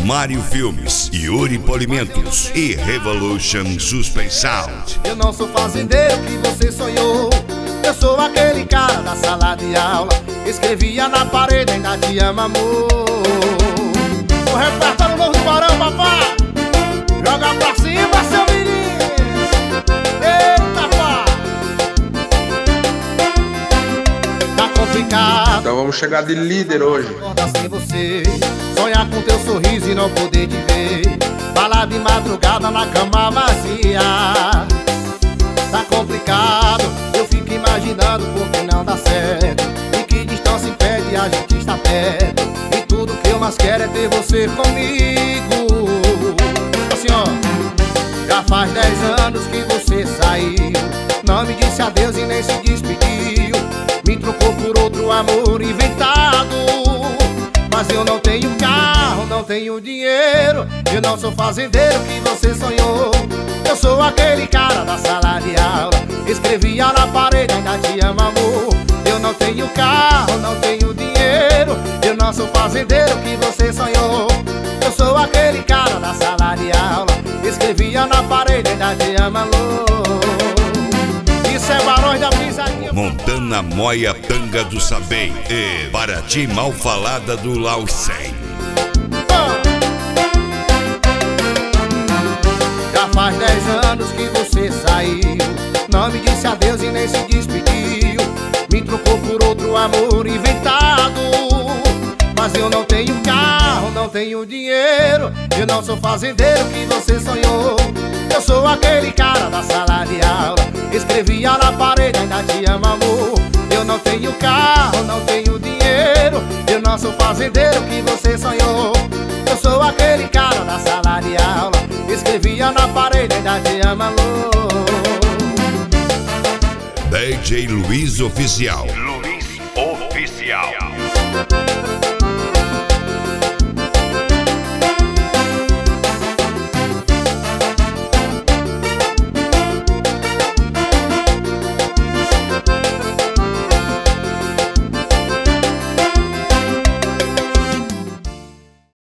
Mário Filmes, Yuri Polimentos e Revolution Suspense Sound. Eu não sou fazendeiro que você sonhou. Eu sou aquele cara da sala de aula, escrevia na parede, ainda te amo, amor. O repertório novo do Barão, papai. Joga pra cima, seu menino. Eita, pá. Tá complicado. Então vamos chegar de líder hoje. Acordar sem você, sonhar com teu sorriso e não poder te ver, falar de madrugada na cama vazia. Tá complicado, eu fico imaginando porque não dá certo. E que distância impede a gente estar perto. E tudo que eu mais quero é ter você comigo. Assim ó, já faz 10 anos que você saiu, não me disse adeus e nem se despediu, me trocou por outro amor inventado. Mas eu não tenho carro, não tenho dinheiro, eu não sou fazendeiro que você sonhou. Eu sou aquele cara da sala de aula, escrevia na parede, ainda te amo, amor. Eu não tenho carro, não tenho dinheiro, eu não sou fazendeiro que você sonhou. Eu sou aquele cara da sala de aula, escrevia na parede, ainda te amo, amor. Isso é Barões da Pisadinha. Montana Moia Tanga do Sabem e Paraty Mal Falada do Laucem. Já faz 10 anos que você saiu, não me disse adeus e nem se despediu, me trocou por outro amor inventado. Mas eu não tenho carro, não tenho dinheiro, eu não sou fazendeiro que você sonhou. Eu sou aquele cara da sala de aula, escrevia na parede, ainda te amo, amor. Eu não tenho carro, não tenho dinheiro, eu não sou fazendeiro que você sonhou. Eu sou aquele cara da sala de aula, escrevia na parede, ainda te amo, amor. DJ Luiz Oficial. Luiz Oficial.